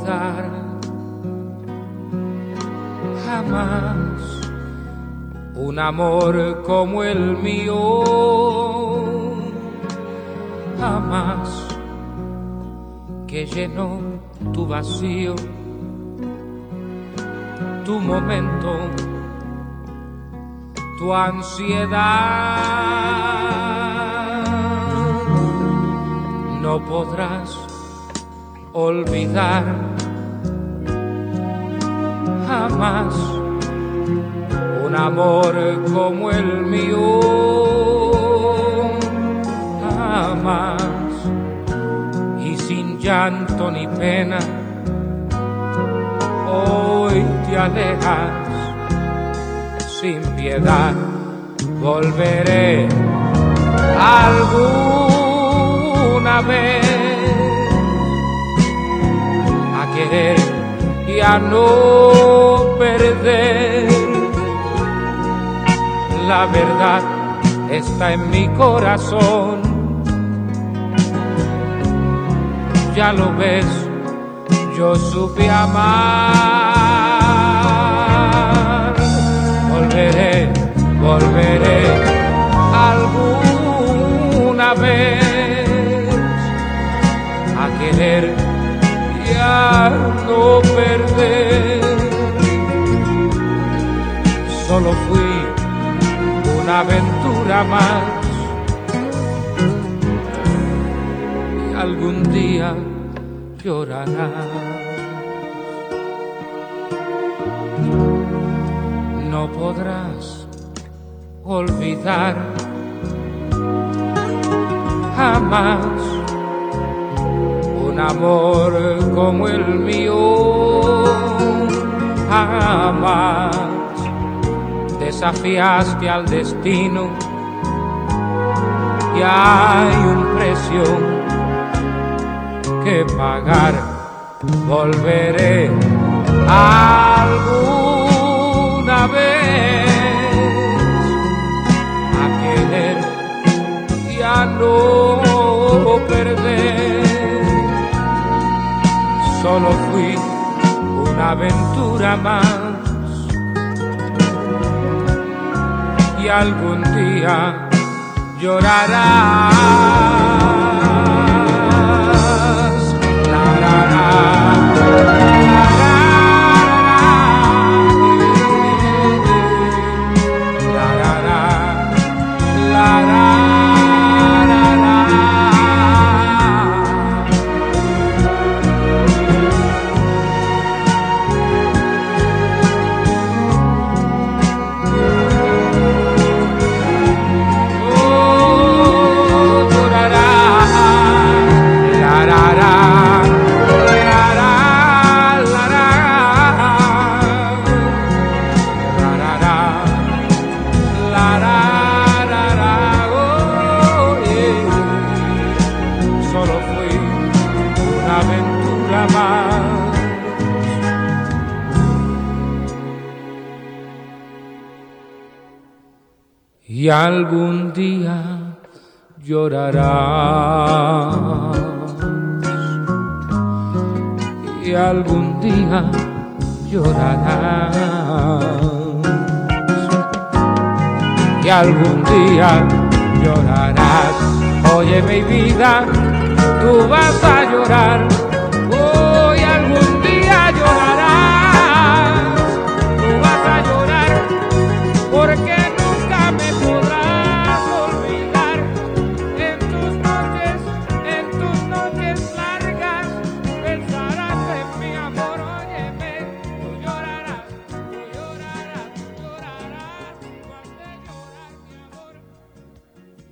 olvidar jamás un amor como el mío, jamás que llenó tu vacío, tu momento, tu ansiedad. No podrás olvidar jamás un amor como el mío, jamás, y sin llanto ni pena hoy te alejas sin piedad. Volveré alguna vez a querer y a no perder. La verdad está en mi corazón, ya lo ves, yo supe amar. Volveré alguna vez a querer y a no perder. Solo fui una aventura más y algún día llorarás. No podrás olvidar jamás un amor como el mío, jamás desafiaste al destino y hay un precio que pagar. Volveré alguna vez a querer y a no perder. Solo fui una aventura más y algún día llorarás. La, la, la, y algún día llorarás, y algún día llorarás, y algún día llorarás. Oye mi vida, tú vas a llorar.